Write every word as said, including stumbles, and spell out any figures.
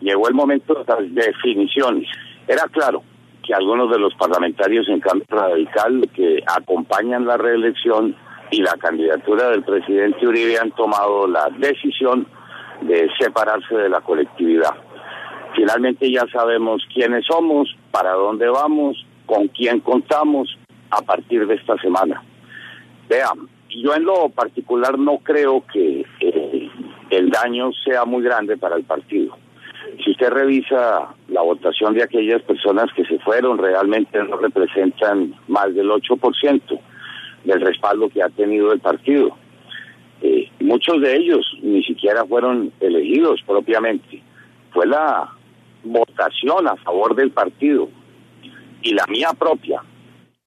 llegó el momento de las definiciones. Era claro que algunos de los parlamentarios en cambio radical que acompañan la reelección y la candidatura del presidente Uribe han tomado la decisión de separarse de la colectividad. Finalmente ya sabemos quiénes somos, para dónde vamos, con quién contamos a partir de esta semana. Vean, yo en lo particular no creo que eh, el daño sea muy grande para el partido. Si usted revisa la votación de aquellas personas que se fueron, realmente no representan más del ocho por ciento del respaldo que ha tenido el partido. Eh, muchos de ellos ni siquiera fueron elegidos propiamente. Fue la votación a favor del partido y la mía propia